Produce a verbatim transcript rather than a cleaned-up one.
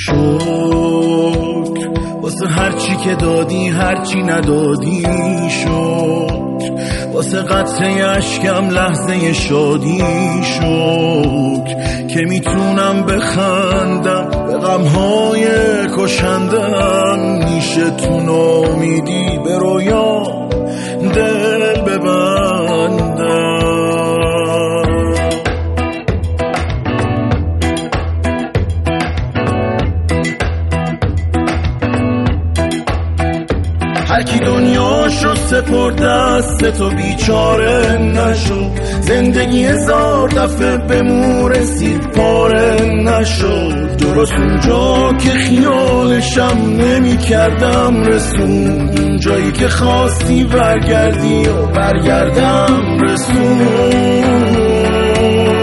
شکر واسه هرچی که دادی هرچی ندادی، شکر واسه قطره اشکم لحظه شادی، شکر که میتونم بخندم به غمهای کشندم، میشه تو نامیدی به رویا دل ببندم. هرکی دنیاشو سپرد دست تو بیچاره نشو، زندگی هزار دفعه به مو رسید پاره نشو، درست اونجا که خیالشم نمی کردم رسون، اونجایی که خواستی برگردی و برگردم رسون.